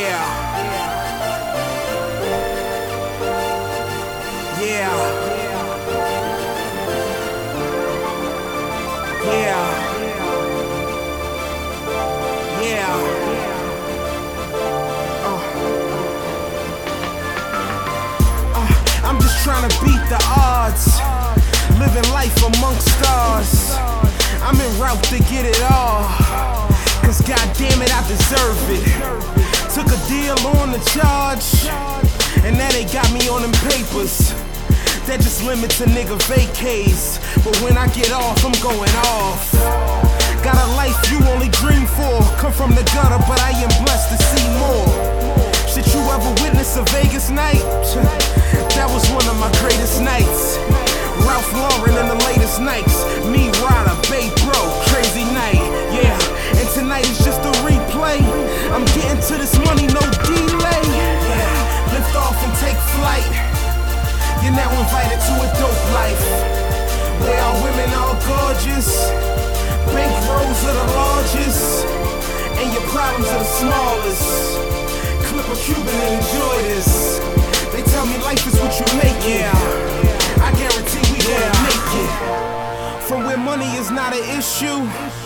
I'm just trying to beat the odds, living life amongst stars. I'm en route to get it all, cause goddamn it, I deserve it. Took a deal on the charge, and now they got me on them papers. That just limits a nigga vacays, but when I get off, I'm going off. Got a life you only dream for, come from the gutter, but I am blessed to see more. Should you ever witness a Vegas night? That was one of my greatest nights. Ralph Lauren in the latest Nikes, me Ryder, Bay Bro, crazy night, yeah. And tonight is just a replay. I'm getting to this money, no delay. Yeah, lift off and take flight. You're now invited to a dope life, where our women are gorgeous, bankrolls are the largest, and your problems are the smallest. Clip a Cuban and enjoy this. They tell me life is what you make it. I guarantee we gon' make it. From where money is not an issue,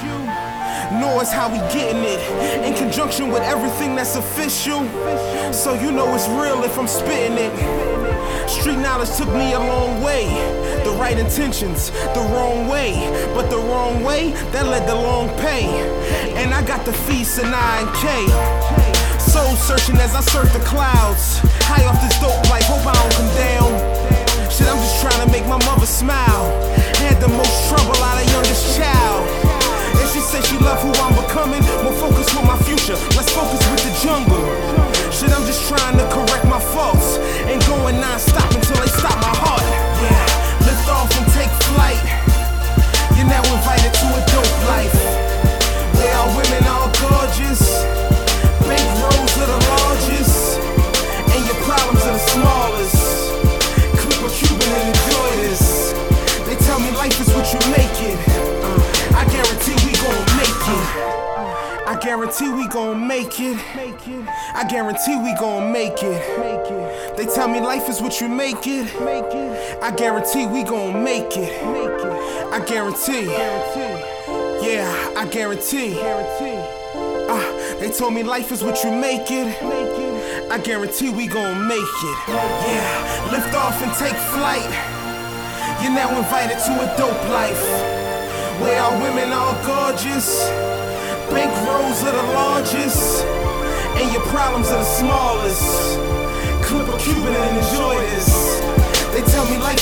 nor is how we getting it, in conjunction with everything that's official. So you know it's real if I'm spitting it. Street knowledge took me a long way. The right intentions, the wrong way, but the wrong way, that led to long pay. And I got the feast of 9K. Soul searching as I surf the clouds, high off this dope life, hope I don't come down. Shit, I'm just trying to make my mother smile. Had the most trouble out of youngest child, and she said she love who I'm becoming. More focus with my future, less focus with the jungle. Shit, I'm just trying to correct my faults, and going non-stop until they stop my heart. Yeah, lift off and take flight. You're now invited to a dope life, where our women are gorgeous, bankrolls are the largest, and your problems are the smallest. Clip a Cuban and enjoy this. They tell me life is what you make it. I guarantee we gon' make it. I guarantee we gon' make it. I guarantee we gon' make it. They tell me life is what you make it. I guarantee we gon' make it. I guarantee. Yeah, I guarantee. They told me life is what you make it. I guarantee we gon' make it. Yeah, lift off and take flight. You're now invited to a dope life, where our women are gorgeous, bankrolls are the largest, and your problems are the smallest. Clip a Cuban and enjoy this. They tell me life